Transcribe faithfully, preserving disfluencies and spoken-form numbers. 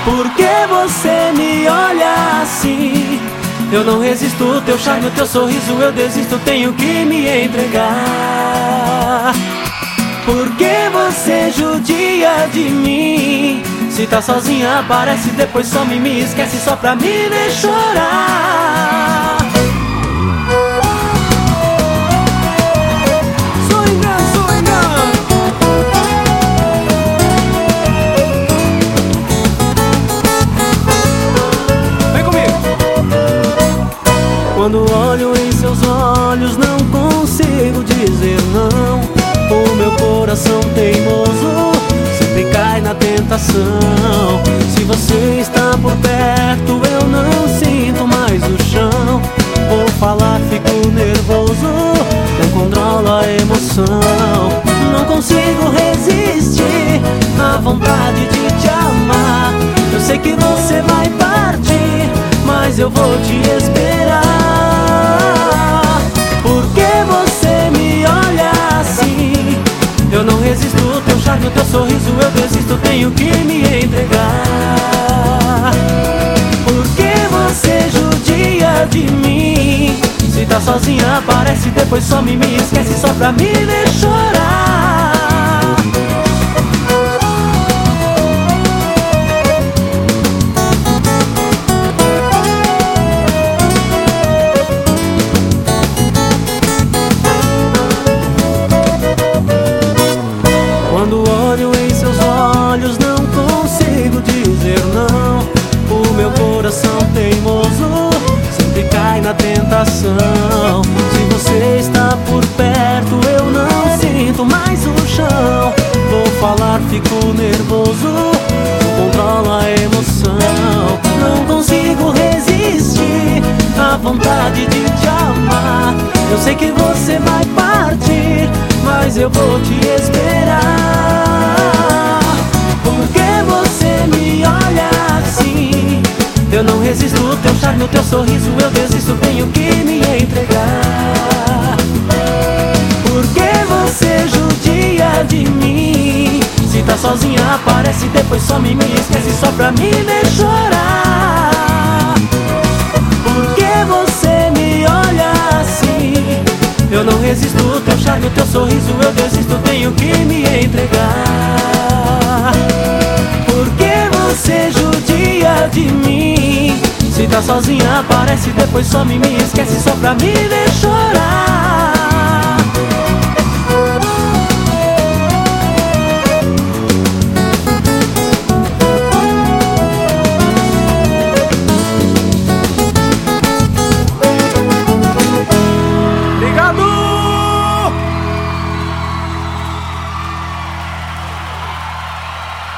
Por que você me olha assim? Eu não resisto, teu charme, teu sorriso, eu desisto, tenho que me entregar. Por que você judia de mim? Se tá sozinha aparece, depois some, me esquece só pra me ver chorar. Sou engano, sou engano. Vem comigo. Quando olho em seus olhos não consigo dizer não. O meu coração teimoso sempre cai na tentação. Se você está por perto eu não sinto mais o chão. Vou falar, fico nervoso, não controlo a emoção. Não consigo resistir à vontade de te amar. Eu sei que você vai partir, mas eu vou te esperar. Por que você me olha assim? Eu não resisto, teu charme, teu sorriso, eu desisto, tenho que me entregar. Por que você judia de mim? Se tá sozinha aparece, depois some, me esquece só pra me ver chorar. Quando olho em seus olhos não consigo dizer não. O meu coração teimoso sempre cai na tentação. Se você está por perto eu não sinto mais o chão. Vou falar, fico nervoso, não controlo a emoção. Não consigo resistir à vontade de te amar. Eu sei que você vai partir, mas eu vou te esperar. Por que você me olha assim? Eu não resisto, teu charme, teu sorriso, eu desisto, tenho que me entregar. Por que você judia de mim? Se tá sozinha aparece, depois some, me esquece só pra me ver chorar. Por que você me olha assim? Eu não resisto, teu charme, teu sorriso, eu desisto, tenho que me entregar. Por que você judia de mim? Se tá sozinha aparece, depois some, me esquece só pra me ver chorar.